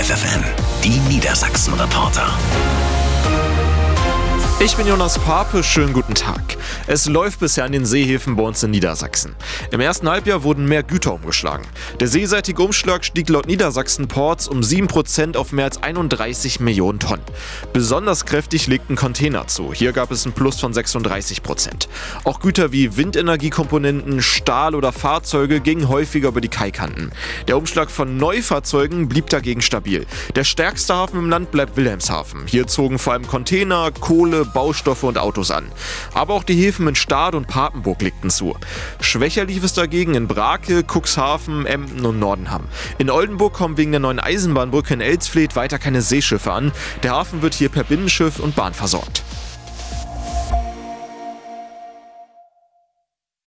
FFN, die Niedersachsen-Reporter. Ich bin Jonas Pape, schönen guten Tag. Es läuft bisher an den Seehäfen bei uns in Niedersachsen. Im ersten Halbjahr wurden mehr Güter umgeschlagen. Der seeseitige Umschlag stieg laut Niedersachsen Ports um 7% auf mehr als 31 Millionen Tonnen. Besonders kräftig legten Container zu. Hier gab es einen Plus von 36%. Auch Güter wie Windenergiekomponenten, Stahl oder Fahrzeuge gingen häufiger über die Kaikanten. Der Umschlag von Neufahrzeugen blieb dagegen stabil. Der stärkste Hafen im Land bleibt Wilhelmshaven. Hier zogen vor allem Container, Kohle, Baustoffe und Autos an. Aber auch die Häfen in Stade und Papenburg legten zu. Schwächer lief es dagegen in Brake, Cuxhaven, Emden und Nordenham. In Oldenburg kommen wegen der neuen Eisenbahnbrücke in Elsfleth weiter keine Seeschiffe an. Der Hafen wird hier per Binnenschiff und Bahn versorgt.